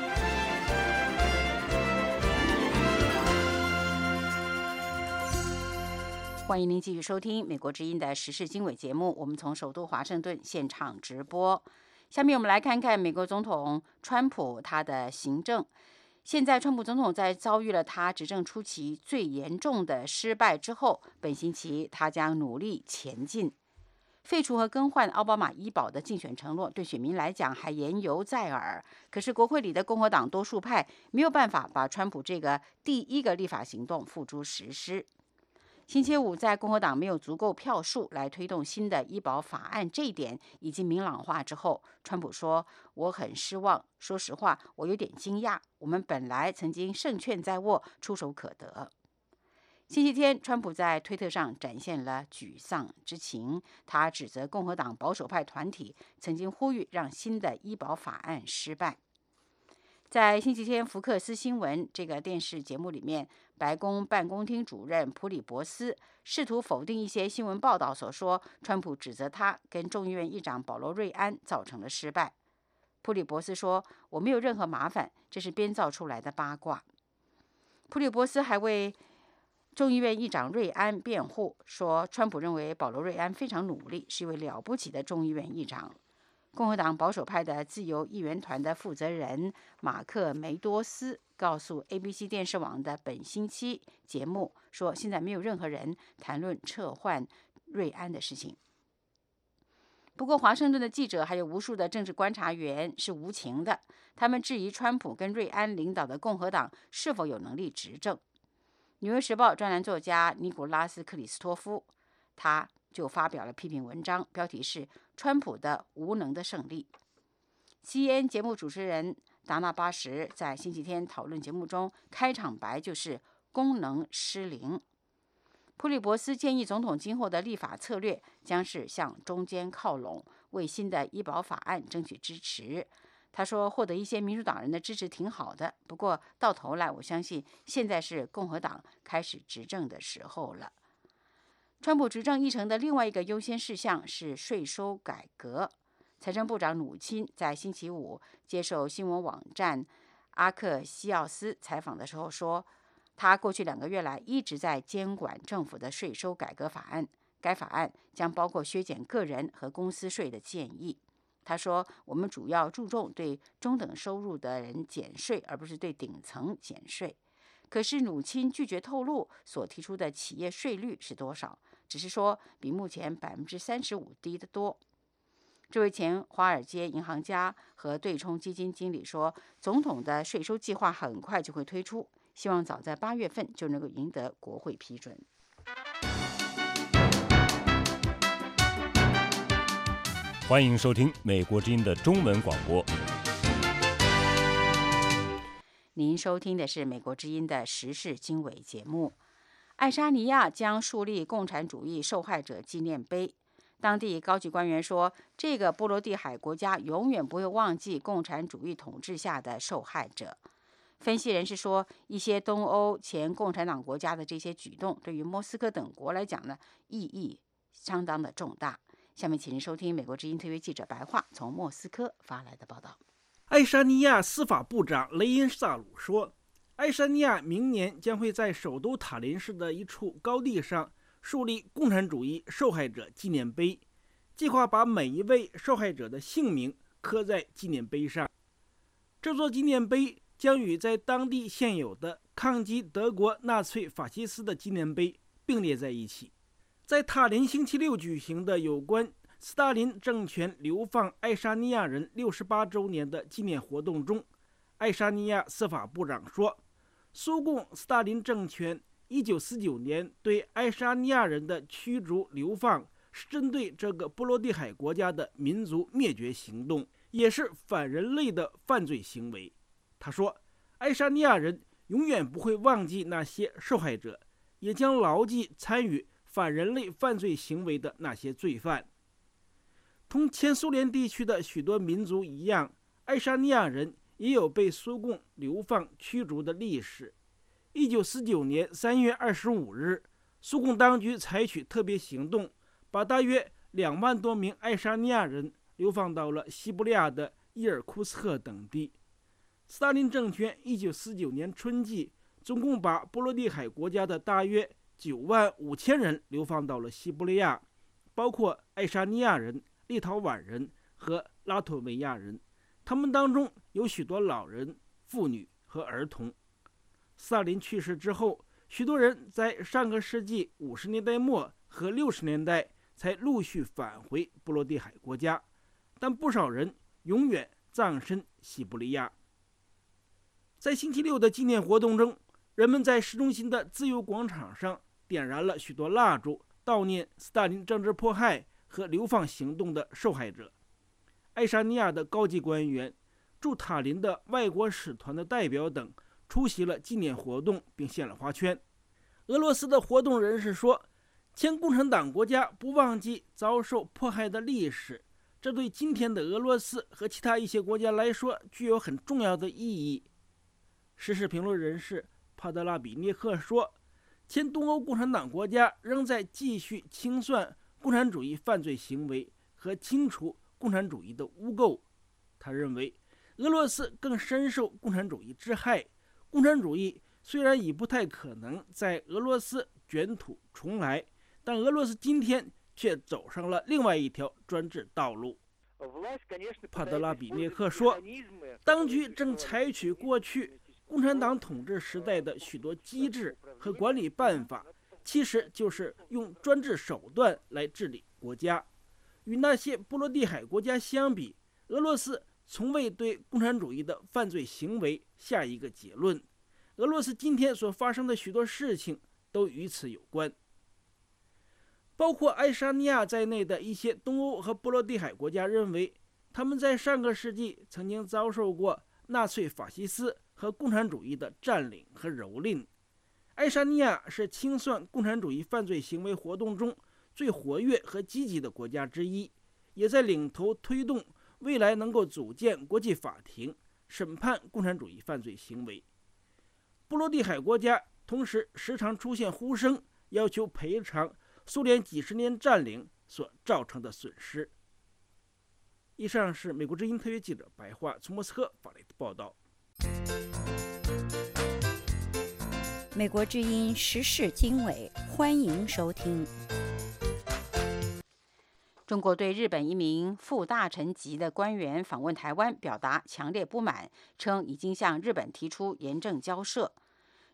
欢迎您继续收听美国之音的时事经纬节目，我们从首都华盛顿现场直播。下面我们来看看美国总统川普他的行政。现在川普总统在遭遇了他执政初期最严重的失败之后，本星期他将努力前进。废除和更换奥巴马医保的竞选承诺对选民来讲还言犹在耳，可是国会里的共和党多数派没有办法把川普这个第一个立法行动付诸实施。星期五，在共和党没有足够票数来推动新的医保法案这一点已经明朗化之后，川普说：“我很失望，说实话，我有点惊讶。我们本来曾经胜券在握，触手可得。”星期天，川普在推特上展现了沮丧之情，他指责共和党保守派团体曾经呼吁让新的医保法案失败。在星期天福克斯新闻这个电视节目里面，白宫办公厅主任普里博斯试图否定一些新闻报道所说川普指责他跟众议院议长保罗·瑞安造成了失败。普里博斯说：“我没有任何麻烦，这是编造出来的八卦。”普里博斯还为众议院议长瑞安辩护，说川普认为保罗·瑞安非常努力，是一位了不起的众议院议长。共和党保守派的自由议员团的负责人马克·梅多斯告诉 A B C 电视网的本星期节目说，现在没有任何人谈论撤换瑞安的事情。不过，华盛顿的记者还有无数的政治观察员是无情的，他们质疑川普跟瑞安领导的共和党是否有能力执政。《纽约时报》专栏作家尼古拉斯·克里斯托夫，他就发表了批评文章，标题是川普的无能的胜利。C N N 节目主持人达纳巴什在星期天讨论节目中开场白就是功能失灵。普里博斯建议总统今后的立法策略将是向中间靠拢，为新的医保法案争取支持。他说，获得一些民主党人的支持挺好的，不过到头来我相信现在是共和党开始执政的时候了。川普执政议程的另外一个优先事项是税收改革。财政部长努钦在星期五接受新闻网站阿克西奥斯采访的时候说，他过去两个月来一直在监管政府的税收改革法案，该法案将包括削减个人和公司税的建议。他说，我们主要注重对中等收入的人减税，而不是对顶层减税。可是努钦拒绝透露所提出的企业税率是多少。 只是说比目前百分之三十五低得多。这位前华尔街银行家和对冲基金经理说，总统的税收计划很快就会推出，希望早在八月份就能够赢得国会批准。 欢迎收听美国之音的中文广播。 您收听的是美国之音的时事经纬节目。爱沙尼亚将树立共产主义受害者纪念碑。当地高级官员说，这个波罗的海国家永远不会忘记共产主义统治下的受害者。分析人士说，一些东欧前共产党国家的这些举动，对于莫斯科等国来讲呢，意义相当的重大。下面请您收听美国之音特约记者白桦从莫斯科发来的报道。 爱沙尼亚司法部长雷恩萨鲁说，爱沙尼亚明年将会在首都塔林市的一处高地上树立共产主义受害者纪念碑，计划把每一位受害者的姓名刻在纪念碑上。这座纪念碑将与在当地现有的抗击德国纳粹法西斯的纪念碑并列在一起。在塔林星期六举行的有关斯大林政权流放爱沙尼亚人六十八周年的纪念活动中，爱沙尼亚司法部长说，苏共斯大林政权一九四九年对爱沙尼亚人的驱逐流放是针对这个波罗的海国家的民族灭绝行动，也是反人类的犯罪行为。他说，爱沙尼亚人永远不会忘记那些受害者，也将牢记参与反人类犯罪行为的那些罪犯。同前苏联地区的许多民族一样，爱沙尼亚人也有被苏共流放驱逐的历史。一九四九年三月二十五日，苏共当局采取特别行动，把大约两万多名爱沙尼亚人流放到了西伯利亚的伊尔库茨克等地。斯大林政权一九四九年春季总共把波罗的海国家的大约九万五千人流放到了西伯利亚，包括爱沙尼亚人、立陶宛人和拉脱维亚人，他们当中有许多老人、妇女和儿童。斯大林去世之后，许多人在上个世纪五十年代末和六十年代才陆续返回波罗的海国家，但不少人永远葬身西伯利亚。在星期六的纪念活动中，人们在市中心的自由广场上点燃了许多蜡烛，悼念斯大林政治迫害和流放行动的受害者。爱沙尼亚的高级官员、驻塔林的外国使团的代表等出席了纪念活动，并献了花圈。俄罗斯的活动人士说，前共产党国家不忘记遭受迫害的历史，这对今天的俄罗斯和其他一些国家来说具有很重要的意义。时事评论人士帕德拉比涅克说，前东欧共产党国家仍在继续清算共产主义犯罪行为和清除共产主义的污垢。他认为，俄罗斯更深受共产主义之害。共产主义虽然已不太可能在俄罗斯卷土重来，但俄罗斯今天却走上了另外一条专制道路。帕德拉比涅克说，当局正采取过去共产党统治时代的许多机制和管理办法，其实就是用专制手段来治理国家。与那些波罗的海国家相比，俄罗斯从未对共产主义的犯罪行为下一个结论。俄罗斯今天所发生的许多事情都与此有关。包括爱沙尼亚在内的一些东欧和波罗的海国家认为，他们在上个世纪曾经遭受过纳粹法西斯和共产主义的占领和蹂躏。爱沙尼亚是清算共产主义犯罪行为活动中最活跃和积极的国家之一，也在领头推动未来能够组建国际法庭审判共产主义犯罪行为。波罗的海国家同时时常出现呼声，要求赔偿苏联几十年占领所造成的损失。以上是美国之音特约记者白桦从莫斯科发来的报道。 美国之音时事经纬，欢迎收听。 中国对日本一名副大臣级的官员访问台湾表达强烈不满，称已经向日本提出严正交涉。日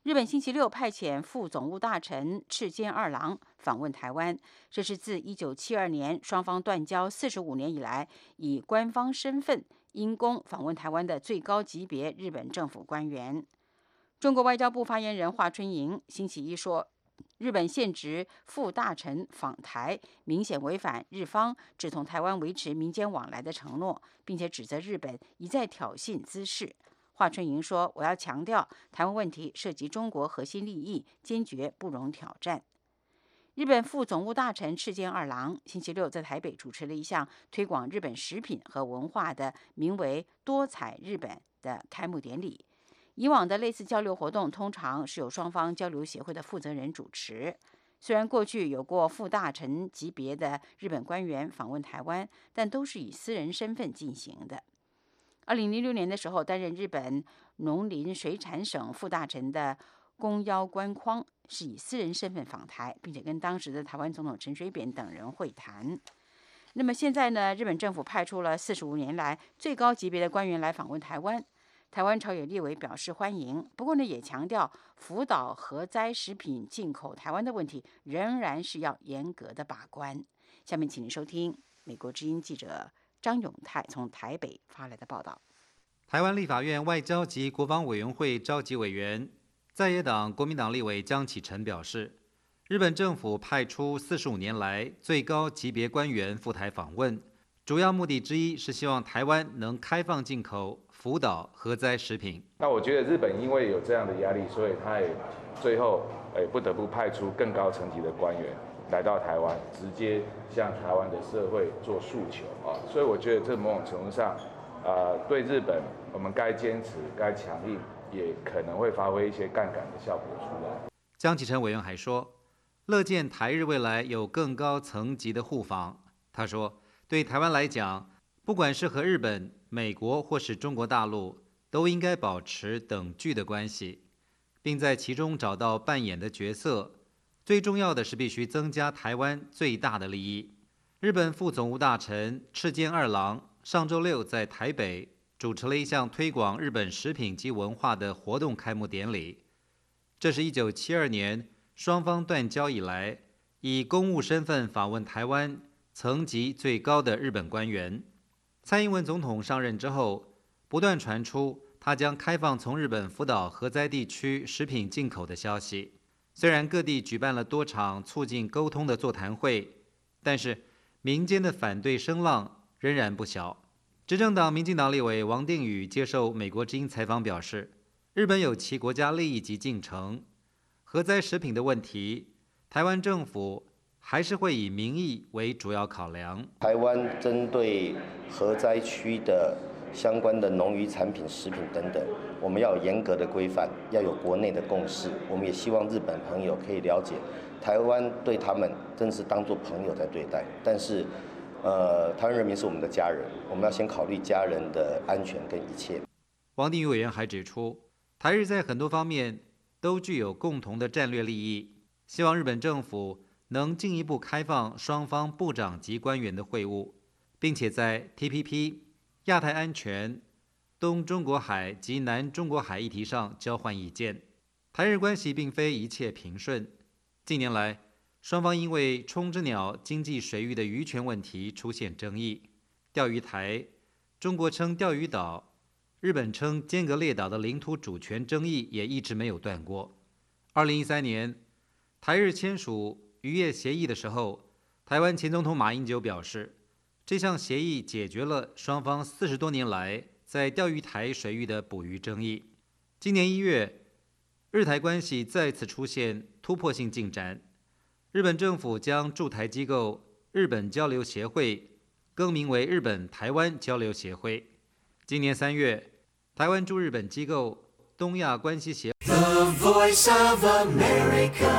日本星期六派遣副总务大臣赤间二郎访问台湾，这是自一九七二年双方断交四十五年以来，以官方身份因公访问台湾的最高级别日本政府官员。中国外交部发言人华春莹星期一说，日本现职副大臣访台，明显违反日方只同台湾维持民间往来的承诺，并且指责日本一再挑衅滋事。华春莹说：“我要强调，台湾问题涉及中国核心利益，坚决不容挑战。”日本副总务大臣赤间二郎星期六在台北主持了一项推广日本食品和文化的名为“多彩日本”的开幕典礼。以往的类似交流活动通常是由双方交流协会的负责人主持。虽然过去有过副大臣级别的日本官员访问台湾，但都是以私人身份进行的。二零零六年的时候，担任日本农林水产省副大臣的宫腰官匡是以私人身份访台，并且跟当时的台湾总统陈水扁等人会谈。那么现在呢，日本政府派出了四十五年来最高级别的官员来访问台湾，台湾朝野立委表示欢迎，不过呢，也强调福岛核灾食品进口台湾的问题仍然是要严格的把关。下面请您收听美国之音记者张永泰从台北发来的报道。 台湾立法院外交及国防委员会召集委员、在野党国民党立委江启臣表示，日本政府派出四十五年来最高级别官员赴台访问，主要目的之一是希望台湾能开放进口福岛核灾食品。 那我觉得日本因为有这样的压力，所以他也最后诶不得不派出更高层级的官员来到台湾，直接向台湾的社会做诉求啊。所以我觉得这某种程度上，呃，对日本我们该坚持、该强硬，也可能会发挥一些杠杆的效果出来。 江启臣委员还说，乐见台日未来有更高层级的互访。他说，对台湾来讲，不管是和日本、美国或是中国大陆，都应该保持等距的关系，并在其中找到扮演的角色。最重要的是必须增加台湾最大的利益。日本副总务大臣赤间二郎上周六在台北主持了一项推广日本食品及文化的活动开幕典礼。这是一九七二年双方断交以来，以公务身份访问台湾层级最高的日本官员。蔡英文总统上任之后，不断传出他将开放从日本福岛核灾地区食品进口的消息。虽然各地举办了多场促进沟通的座谈会，但是民间的反对声浪仍然不小。执政党民进党立委王定宇接受美国之音采访表示，日本有其国家利益及进程，核灾食品的问题，台湾政府还是会以民意为主要考量。 台湾针对核灾区的相关的农渔产品、食品等等，我们要有严格的规范，要有国内的共识。我们也希望日本朋友可以了解，台湾对他们真是当作朋友在对待。但是，呃，台湾人民是我们的家人，我们要先考虑家人的安全跟一切。 王定宇委员还指出，台日在很多方面都具有共同的战略利益，希望日本政府能进一步开放双方部长级官员的会晤，并且在 T P P、亚太安全、东中国海及南中国海议题上交换意见。台日关系并非一切平顺，近年来双方因为冲之鸟经济水域的渔权问题出现争议，钓鱼台、中国称钓鱼岛、日本称尖阁列岛的领土主权争议也一直没有断过。二零一三年，台日签署渔业协议的时候，台湾前总统马英九表示，这项协议解决了双方四十多年来在钓鱼台水域的捕鱼争议。今年一月，日台关系再次出现突破性进展，日本政府将驻台机构日本交流协会更名为日本台湾交流协会。今年三月，台湾驻日本机构东亚关系协会 The Voice of America。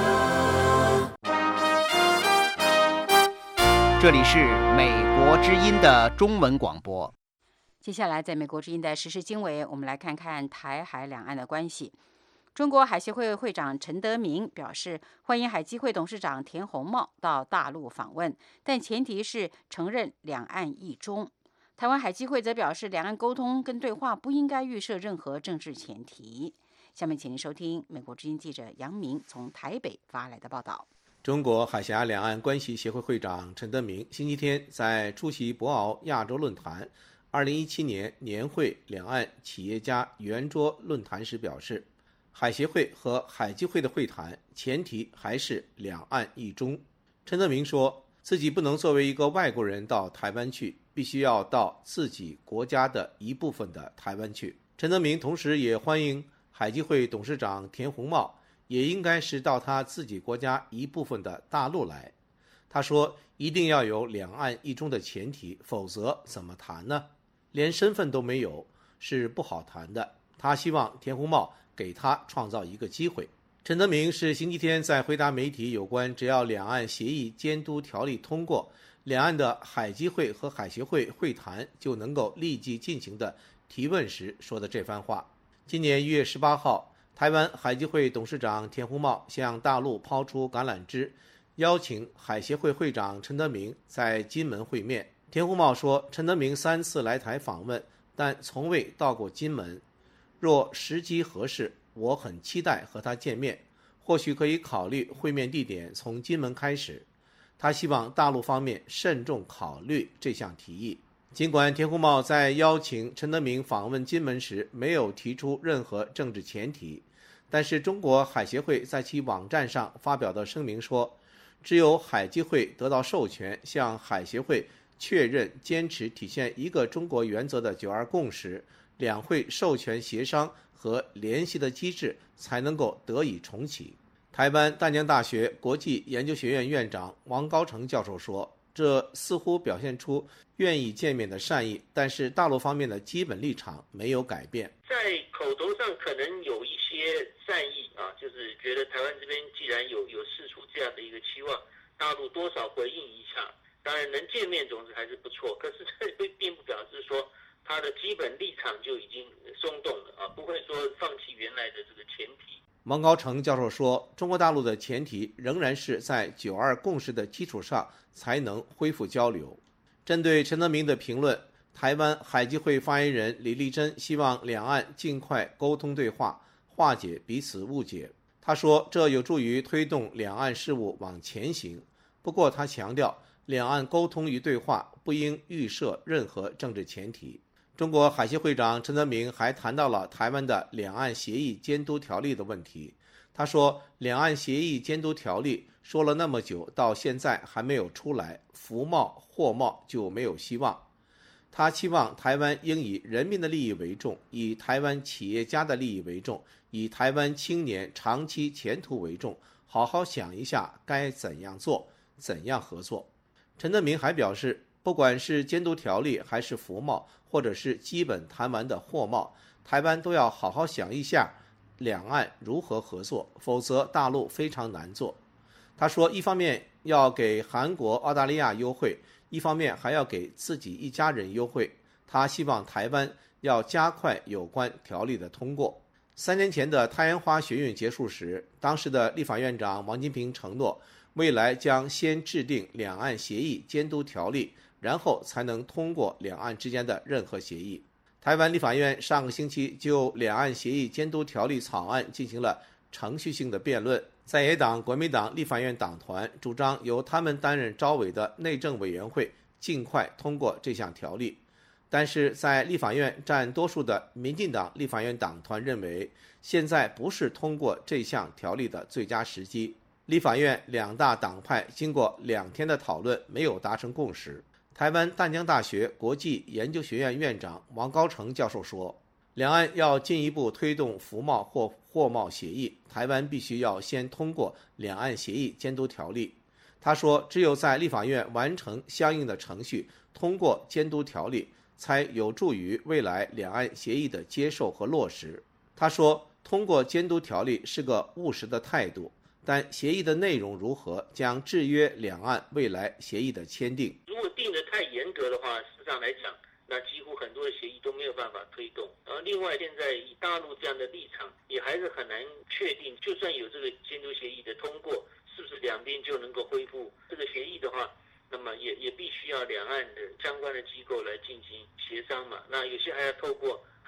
这里是美国之音的中文广播。 接下来，在美国之音的时事经纬，我们来看看台海两岸的关系。中国海协会会长陈德明表示，欢迎海基会董事长田宏茂到大陆访问，但前提是承认两岸一中。台湾海基会则表示，两岸沟通跟对话不应该预设任何政治前提。 下面请您收听美国之音记者杨明从台北发来的报道。 中国海峡两岸关系协会会长陈德明星期天在出席博鳌亚洲论坛二零一七年年会两岸企业家圆桌论坛时表示，海协会和海基会的会谈前提还是两岸一中。陈德明说自己不能作为一个外国人到台湾去，必须要到自己国家的一部分的台湾去。陈德明同时也欢迎海基会董事长田宏茂也应该是到他自己国家一部分的大陆来。他说一定要有两岸一中的前提，否则怎么谈呢？连身份都没有是不好谈的。他希望田宏茂给他创造一个机会。陈德明是星期天在回答媒体有关只要两岸协议监督条例通过，两岸的海基会和海协会会谈就能够立即进行的提问时说的这番话。今年一月十八号，台湾海基会董事长田宏茂向大陆抛出橄榄枝，邀请海协会会长陈德明在金门会面。田宏茂说，陈德明三次来台访问，但从未到过金门。若时机合适，我很期待和他见面，或许可以考虑会面地点从金门开始。他希望大陆方面慎重考虑这项提议。尽管田宏茂在邀请陈德明访问金门时没有提出任何政治前提，但是中国海协会在其网站上发表的声明说，只有海基会得到授权向海协会确认坚持体现一个中国原则的九二共识，两会授权协商和联系的机制才能够得以重启。台湾淡江大学国际研究学院院长王高成教授说，这似乎表现出愿意见面的善意，但是大陆方面的基本立场没有改变。 在口头上可能有一些善意啊，就是觉得台湾这边既然有有释出这样的一个期望，大陆多少回应一下，当然能见面总之还是不错。可是这并不表示说他的基本立场就已经松动了啊，不会说放弃原来的这个前提。 王高成教授说，中国大陆的前提仍然是在九二共识的基础上才能恢复交流。针对陈德明的评论，台湾海基会发言人李丽珍希望两岸尽快沟通对话，化解彼此误解。他说，这有助于推动两岸事务往前行。不过他强调，两岸沟通与对话不应预设任何政治前提。中国海协会长陈德明还谈到了台湾的两岸协议监督条例的问题。他说，两岸协议监督条例说了那么久，到现在还没有出来，服贸货贸就没有希望。他期望台湾应以人民的利益为重，以台湾企业家的利益为重，以台湾青年长期前途为重，好好想一下该怎样做，怎样合作。陈德明还表示，不管是监督条例还是服贸，或者是基本谈完的货贸，台湾都要好好想一下两岸如何合作，否则大陆非常难做。他说，一方面要给韩国、澳大利亚优惠，一方面还要给自己一家人优惠。他希望台湾要加快有关条例的通过。三年前的太阳花学运结束时，当时的立法院长王金平承诺，未来将先制定两岸协议监督条例，然后才能通过两岸之间的任何协议。台湾立法院上个星期就两岸协议监督条例草案进行了程序性的辩论。在野党国民党立法院党团主张由他们担任召委的内政委员会尽快通过这项条例，但是在立法院占多数的民进党立法院党团认为，现在不是通过这项条例的最佳时机。立法院两大党派经过两天的讨论，没有达成共识。台湾淡江大学国际研究学院院长王高成教授说，两岸要进一步推动服贸或货贸协议，台湾必须要先通过两岸协议监督条例。他说，只有在立法院完成相应的程序，通过监督条例，才有助于未来两岸协议的接受和落实。他说，通过监督条例是个务实的态度，但协议的内容如何将制约两岸未来协议的签订。 如果定得太严格的话，事实上来讲，那几乎很多的协议都没有办法推动。然后另外，现在以大陆这样的立场，也还是很难确定，就算有这个监督协议的通过，是不是两边就能够恢复这个协议的话，那么也也必须要两岸的相关的机构来进行协商嘛。那有些还要透过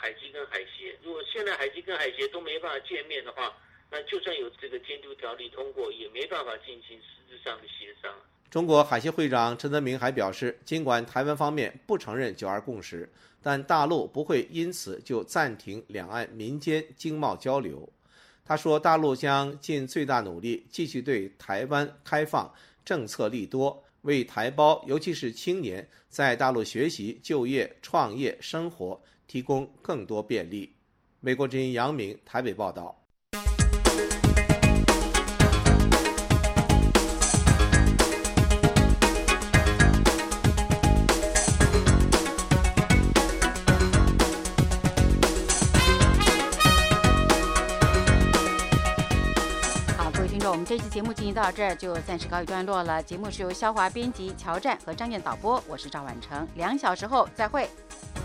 海基跟海协。如果现在海基跟海协都没办法见面的话，那就算有这个监督条例通过，也没办法进行实质上的协商。 中国海协会长陈泽明还表示，尽管台湾方面不承认九二共识，但大陆不会因此就暂停两岸民间经贸交流。他说，大陆将尽最大努力继续对台湾开放政策利多，为台胞尤其是青年在大陆学习、就业、创业、生活提供更多便利。美国之音杨明台北报道。 我们这期节目进行到这儿就暂时告一段落了。节目是由肖华编辑，乔战和张燕导播，我是赵婉成。两小时后再会。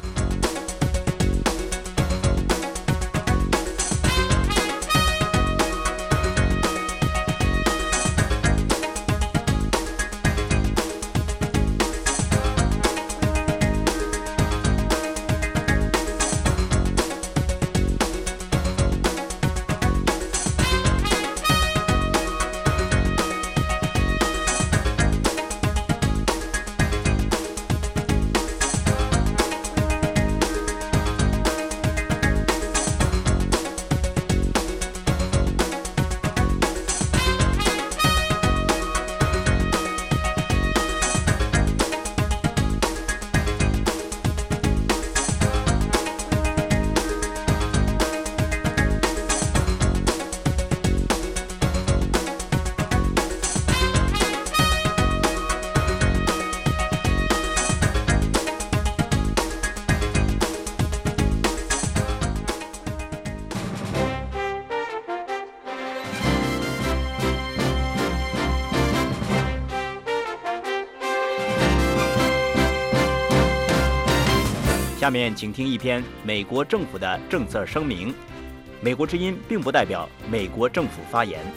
下面请听一篇美国政府的政策声明。美国之音并不代表美国政府发言。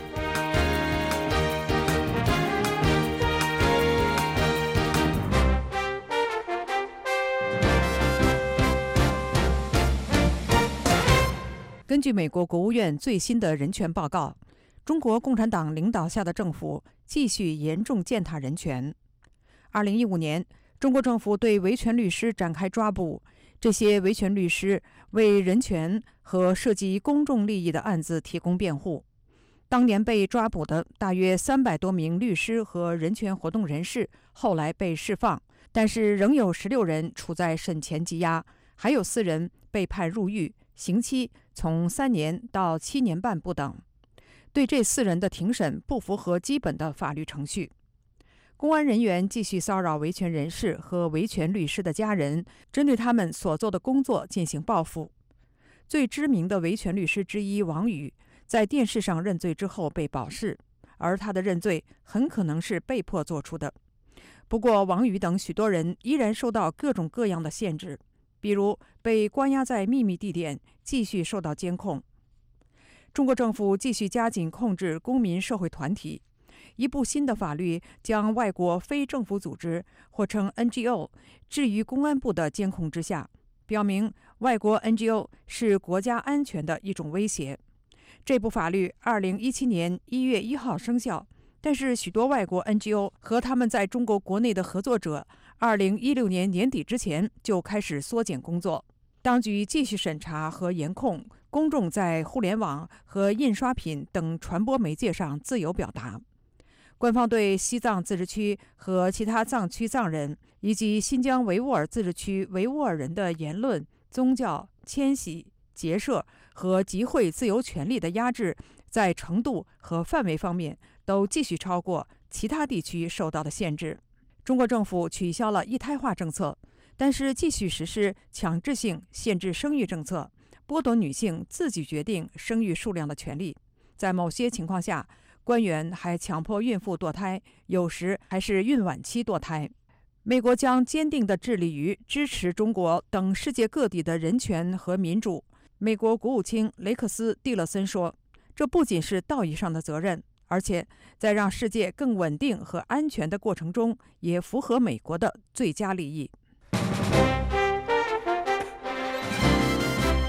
根据美国国务院最新的人权报告，中国共产党领导下的政府继续严重践踏人权。二零一五年，中国政府对维权律师展开抓捕，这些维权律师为人权和涉及公众利益的案子提供辩护。当年被抓捕的大约三百多名律师和人权活动人士后来被释放，但是仍有十六人处在审前羁押，还有四人被判入狱，刑期从三年到七年半不等。对这四人的庭审不符合基本的法律程序。公安人员继续骚扰维权人士和维权律师的家人，针对他们所做的工作进行报复。最知名的维权律师之一王宇在电视上认罪之后被保释，而他的认罪很可能是被迫做出的。不过王宇等许多人依然受到各种各样的限制，比如被关押在秘密地点，继续受到监控。中国政府继续加紧控制公民社会团体。一部新的法律将外国非政府组织，或称 N G O， 置于公安部的监控之下，表明外国 N G O 是国家安全的一种威胁。这部法律二零一七年一月一号生效，但是许多外国 N G O 和他们在中国国内的合作者，二零一六年年底之前就开始缩减工作。当局继续审查和严控公众在互联网和印刷品等传播媒介上自由表达。官方对西藏自治区和其他藏区藏人以及新疆维吾尔自治区维吾尔人的言论、宗教、迁徙、结社和集会自由权利的压制，在程度和范围方面都继续超过其他地区受到的限制。中国政府取消了一胎化政策，但是继续实施强制性限制生育政策，剥夺女性自己决定生育数量的权利。在某些情况下，官员还强迫孕妇堕胎，有时还是孕晚期堕胎。美国将坚定地致力于支持中国等世界各地的人权和民主。美国国务卿雷克斯·蒂勒森说，这不仅是道义上的责任，而且在让世界更稳定和安全的过程中，也符合美国的最佳利益。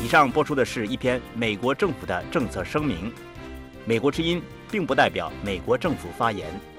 上播出的是一篇美国政府的政策声明，美国之音并不代表美国政府发言。